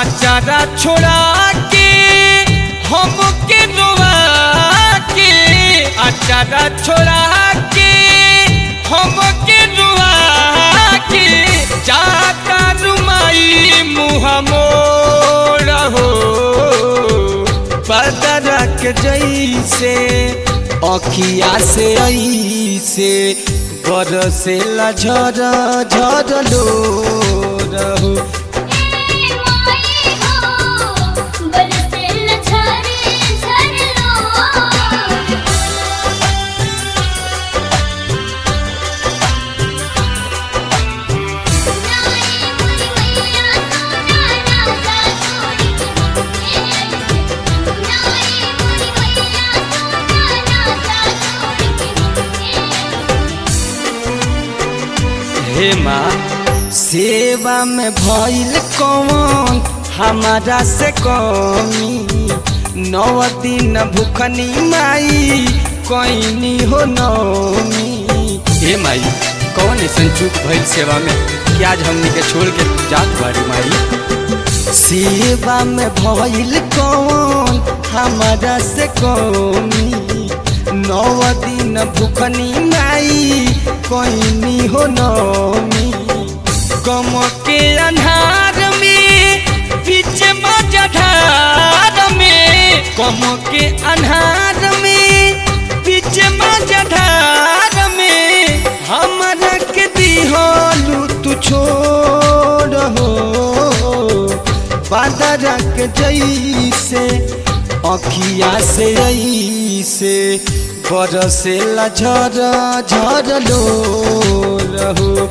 आचारा छोड़ा के हमके रोवा के, आचारा छोड़ा के हमके रोवा के, जाता रुमाई मुँह मोड़ हो बदरा के जैसे अखिया से ऐसे बरसेला झर झर लो रहू। हे माँ सेवा में भइल कौन हमारा से कमी, 9 दिन भूखनी माई कोइनी हो नौमी। हे माई कौन ऐसा चूक भइल सेवा में कि आज हमनी के छोड़ के जात बारी माई। सेवा में भइल कौन हमारा से कमी, 9 दिन भूखनी माई कोइनी हो नौमी। गम के अन्हार में बीच मझधार में, गम के अन्हार में बीच मझधार में हमरा के दिहलू तू छोड़ हो बदरा के जैसे अखिया से ऐसे बरसेला झर झर लो रहू।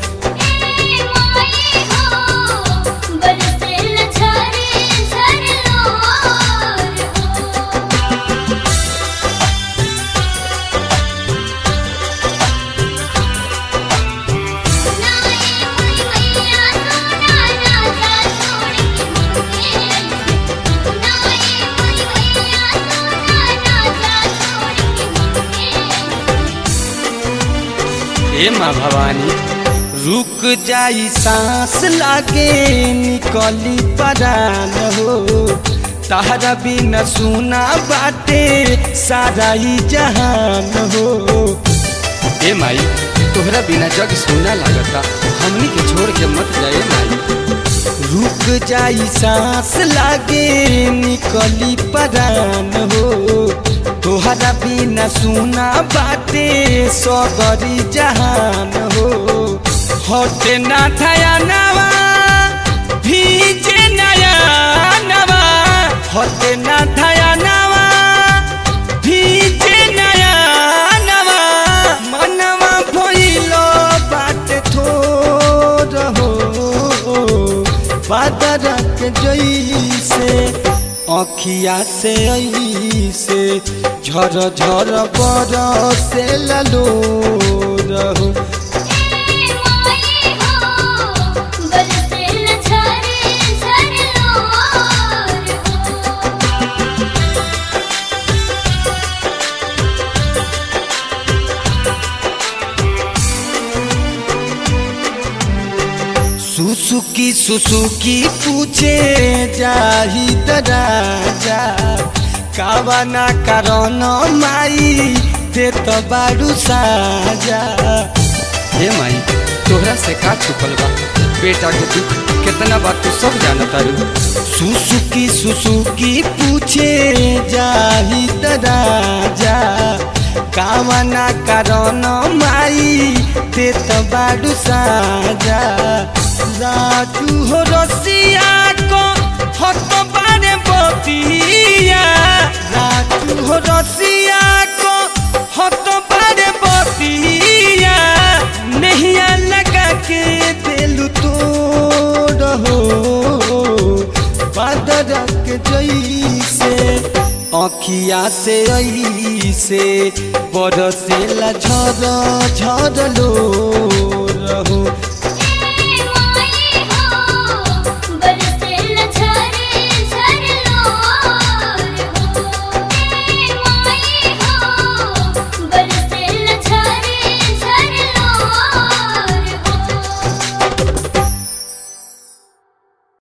हे माँ भवानी रुक जाई सांस लागे निकली परान हो, तारा बिना सुना बाटे सारा ही जहान हो। हे माई तोहरा बिना जग सुना लगता, हमनी के छोड़ के मत जाए माई। रुक जाई सांस लागे निकली परान हो, तोहरा बिना सुना बाटे सगरी जहान हो। होते ना थाया नवा भीजे नया नवा, होते ना थाया नवा भीजे नया नवा, मनवा भइलो बाटे थोर हो बदरा के जैसे अखिया से ऐसे झर झर बरसेला लो रहू। सुसुकी सुसुकी पूछे जाही राजा, कावना कारण माई ते तो बारू साजा। हे माई तोहरा से का छुपल बा, बेटा के दुख कितना बात तू सब जानता रू। सुसुकी सुसुकी पूछे जाही राजा, कावना कारण माई ते तो बारू साजा। राजू हो रसिया को हत बारे बतिया, राजू हो रसिया को हत बारे बतिया, नहिया लगा के दिलू तोड़ हो बदरा के जैसे अखिया से ऐसे बरसेला झर झर लो रहू।